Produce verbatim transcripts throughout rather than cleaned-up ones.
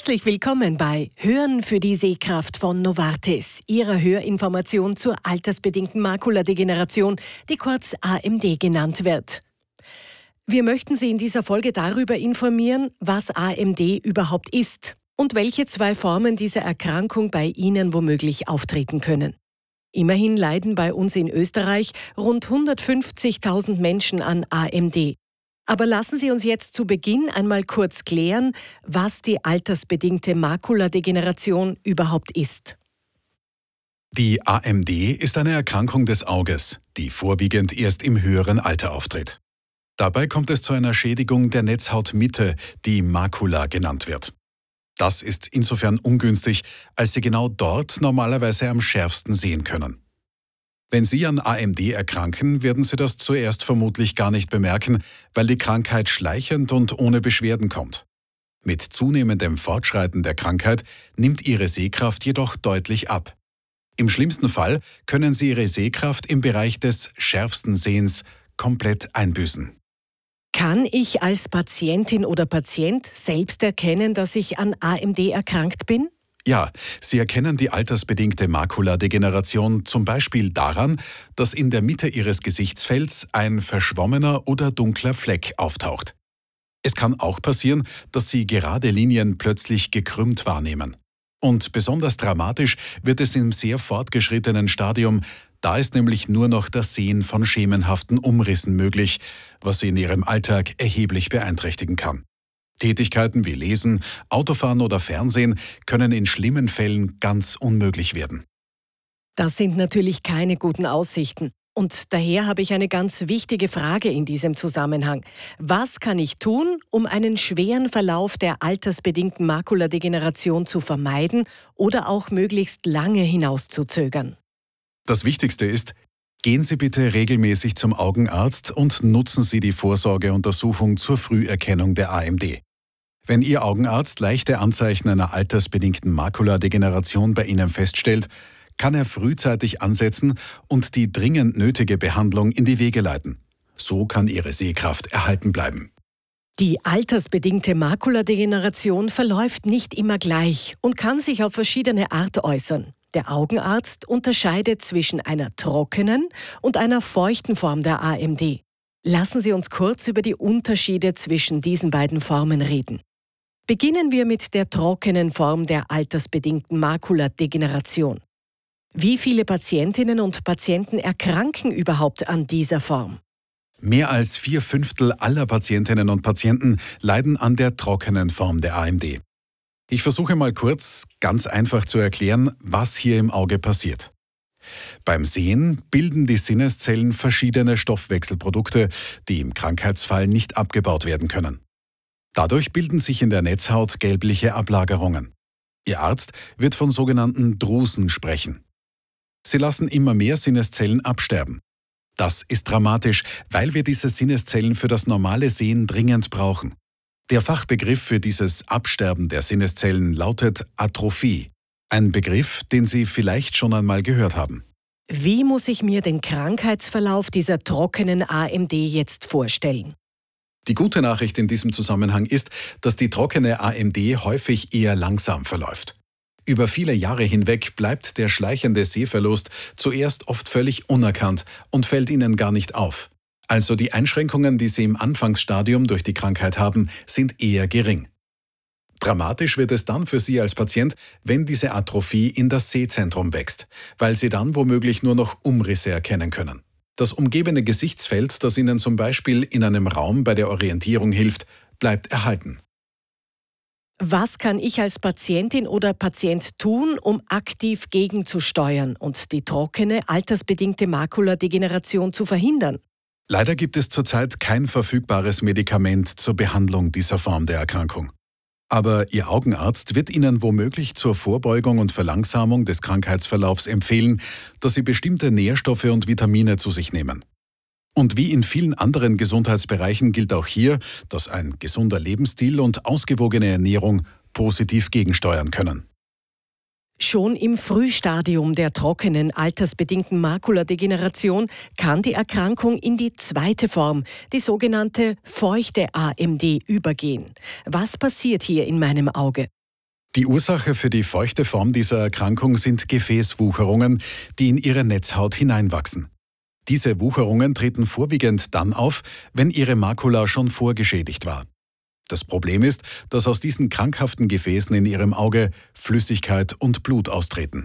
Herzlich willkommen bei Hören für die Sehkraft von Novartis, Ihrer Hörinformation zur altersbedingten Makuladegeneration, die kurz A M D genannt wird. Wir möchten Sie in dieser Folge darüber informieren, was A M D überhaupt ist und welche zwei Formen dieser Erkrankung bei Ihnen womöglich auftreten können. Immerhin leiden bei uns in Österreich rund hundertfünfzigtausend Menschen an A M D. Aber lassen Sie uns jetzt zu Beginn einmal kurz klären, was die altersbedingte Makuladegeneration überhaupt ist. Die A M D ist eine Erkrankung des Auges, die vorwiegend erst im höheren Alter auftritt. Dabei kommt es zu einer Schädigung der Netzhautmitte, die Makula genannt wird. Das ist insofern ungünstig, als Sie genau dort normalerweise am schärfsten sehen können. Wenn Sie an A M D erkranken, werden Sie das zuerst vermutlich gar nicht bemerken, weil die Krankheit schleichend und ohne Beschwerden kommt. Mit zunehmendem Fortschreiten der Krankheit nimmt Ihre Sehkraft jedoch deutlich ab. Im schlimmsten Fall können Sie Ihre Sehkraft im Bereich des schärfsten Sehens komplett einbüßen. Kann ich als Patientin oder Patient selbst erkennen, dass ich an A M D erkrankt bin? Ja, Sie erkennen die altersbedingte Makuladegeneration zum Beispiel daran, dass in der Mitte Ihres Gesichtsfelds ein verschwommener oder dunkler Fleck auftaucht. Es kann auch passieren, dass Sie gerade Linien plötzlich gekrümmt wahrnehmen. Und besonders dramatisch wird es im sehr fortgeschrittenen Stadium, da ist nämlich nur noch das Sehen von schemenhaften Umrissen möglich, was Sie in Ihrem Alltag erheblich beeinträchtigen kann. Tätigkeiten wie Lesen, Autofahren oder Fernsehen können in schlimmen Fällen ganz unmöglich werden. Das sind natürlich keine guten Aussichten. Und daher habe ich eine ganz wichtige Frage in diesem Zusammenhang. Was kann ich tun, um einen schweren Verlauf der altersbedingten Makuladegeneration zu vermeiden oder auch möglichst lange hinauszuzögern? Das Wichtigste ist, gehen Sie bitte regelmäßig zum Augenarzt und nutzen Sie die Vorsorgeuntersuchung zur Früherkennung der A M D. Wenn Ihr Augenarzt leichte Anzeichen einer altersbedingten Makuladegeneration bei Ihnen feststellt, kann er frühzeitig ansetzen und die dringend nötige Behandlung in die Wege leiten. So kann Ihre Sehkraft erhalten bleiben. Die altersbedingte Makuladegeneration verläuft nicht immer gleich und kann sich auf verschiedene Art äußern. Der Augenarzt unterscheidet zwischen einer trockenen und einer feuchten Form der A M D. Lassen Sie uns kurz über die Unterschiede zwischen diesen beiden Formen reden. Beginnen wir mit der trockenen Form der altersbedingten Makuladegeneration. Wie viele Patientinnen und Patienten erkranken überhaupt an dieser Form? Mehr als vier Fünftel aller Patientinnen und Patienten leiden an der trockenen Form der A M D. Ich versuche mal kurz, ganz einfach zu erklären, was hier im Auge passiert. Beim Sehen bilden die Sinneszellen verschiedene Stoffwechselprodukte, die im Krankheitsfall nicht abgebaut werden können. Dadurch bilden sich in der Netzhaut gelbliche Ablagerungen. Ihr Arzt wird von sogenannten Drusen sprechen. Sie lassen immer mehr Sinneszellen absterben. Das ist dramatisch, weil wir diese Sinneszellen für das normale Sehen dringend brauchen. Der Fachbegriff für dieses Absterben der Sinneszellen lautet Atrophie. Ein Begriff, den Sie vielleicht schon einmal gehört haben. Wie muss ich mir den Krankheitsverlauf dieser trockenen A M D jetzt vorstellen? Die gute Nachricht in diesem Zusammenhang ist, dass die trockene A M D häufig eher langsam verläuft. Über viele Jahre hinweg bleibt der schleichende Sehverlust zuerst oft völlig unerkannt und fällt Ihnen gar nicht auf. Also die Einschränkungen, die Sie im Anfangsstadium durch die Krankheit haben, sind eher gering. Dramatisch wird es dann für Sie als Patient, wenn diese Atrophie in das Sehzentrum wächst, weil Sie dann womöglich nur noch Umrisse erkennen können. Das umgebende Gesichtsfeld, das Ihnen zum Beispiel in einem Raum bei der Orientierung hilft, bleibt erhalten. Was kann ich als Patientin oder Patient tun, um aktiv gegenzusteuern und die trockene, altersbedingte Makuladegeneration zu verhindern? Leider gibt es zurzeit kein verfügbares Medikament zur Behandlung dieser Form der Erkrankung. Aber Ihr Augenarzt wird Ihnen womöglich zur Vorbeugung und Verlangsamung des Krankheitsverlaufs empfehlen, dass Sie bestimmte Nährstoffe und Vitamine zu sich nehmen. Und wie in vielen anderen Gesundheitsbereichen gilt auch hier, dass ein gesunder Lebensstil und ausgewogene Ernährung positiv gegensteuern können. Schon im Frühstadium der trockenen, altersbedingten Makuladegeneration kann die Erkrankung in die zweite Form, die sogenannte feuchte A M D, übergehen. Was passiert hier in meinem Auge? Die Ursache für die feuchte Form dieser Erkrankung sind Gefäßwucherungen, die in ihre Netzhaut hineinwachsen. Diese Wucherungen treten vorwiegend dann auf, wenn Ihre Makula schon vorgeschädigt war. Das Problem ist, dass aus diesen krankhaften Gefäßen in Ihrem Auge Flüssigkeit und Blut austreten.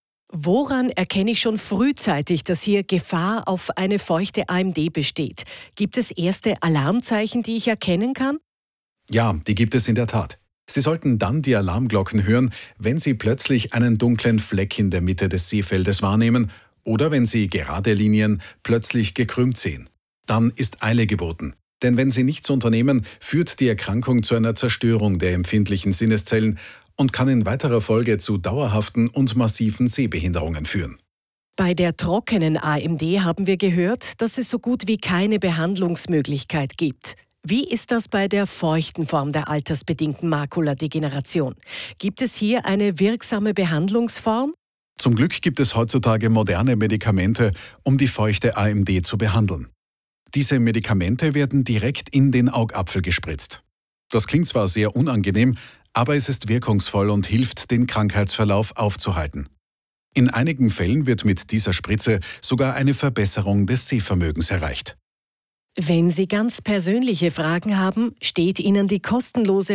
Woran erkenne ich schon frühzeitig, dass hier Gefahr auf eine feuchte A M D besteht? Gibt es erste Alarmzeichen, die ich erkennen kann? Ja, die gibt es in der Tat. Sie sollten dann die Alarmglocken hören, wenn Sie plötzlich einen dunklen Fleck in der Mitte des Sehfeldes wahrnehmen oder wenn Sie gerade Linien plötzlich gekrümmt sehen. Dann ist Eile geboten. Denn wenn Sie nichts unternehmen, führt die Erkrankung zu einer Zerstörung der empfindlichen Sinneszellen und kann in weiterer Folge zu dauerhaften und massiven Sehbehinderungen führen. Bei der trockenen A M D haben wir gehört, dass es so gut wie keine Behandlungsmöglichkeit gibt. Wie ist das bei der feuchten Form der altersbedingten Makuladegeneration? Gibt es hier eine wirksame Behandlungsform? Zum Glück gibt es heutzutage moderne Medikamente, um die feuchte A M D zu behandeln. Diese Medikamente werden direkt in den Augapfel gespritzt. Das klingt zwar sehr unangenehm, aber es ist wirkungsvoll und hilft, den Krankheitsverlauf aufzuhalten. In einigen Fällen wird mit dieser Spritze sogar eine Verbesserung des Sehvermögens erreicht. Wenn Sie ganz persönliche Fragen haben, steht Ihnen die kostenlose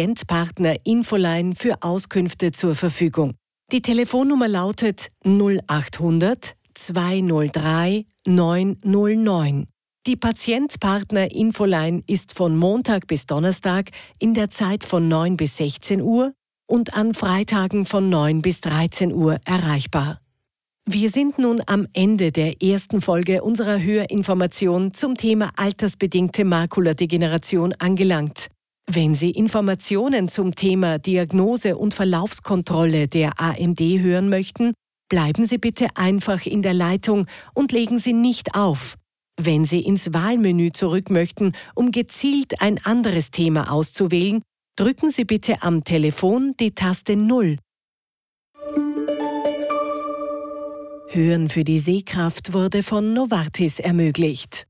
Patient-Partner-Infoline für Auskünfte zur Verfügung. Die Telefonnummer lautet null achthundert zweihundertdrei neunhundertneun. Die Patient-Partner-Infoline ist von Montag bis Donnerstag in der Zeit von neun bis sechzehn Uhr und an Freitagen von neun bis dreizehn Uhr erreichbar. Wir sind nun am Ende der ersten Folge unserer Hörinformation zum Thema altersbedingte Makuladegeneration angelangt. Wenn Sie Informationen zum Thema Diagnose und Verlaufskontrolle der A M D hören möchten, bleiben Sie bitte einfach in der Leitung und legen Sie nicht auf. Wenn Sie ins Wahlmenü zurück möchten, um gezielt ein anderes Thema auszuwählen, drücken Sie bitte am Telefon die Taste null. Hören für die Sehkraft wurde von Novartis ermöglicht.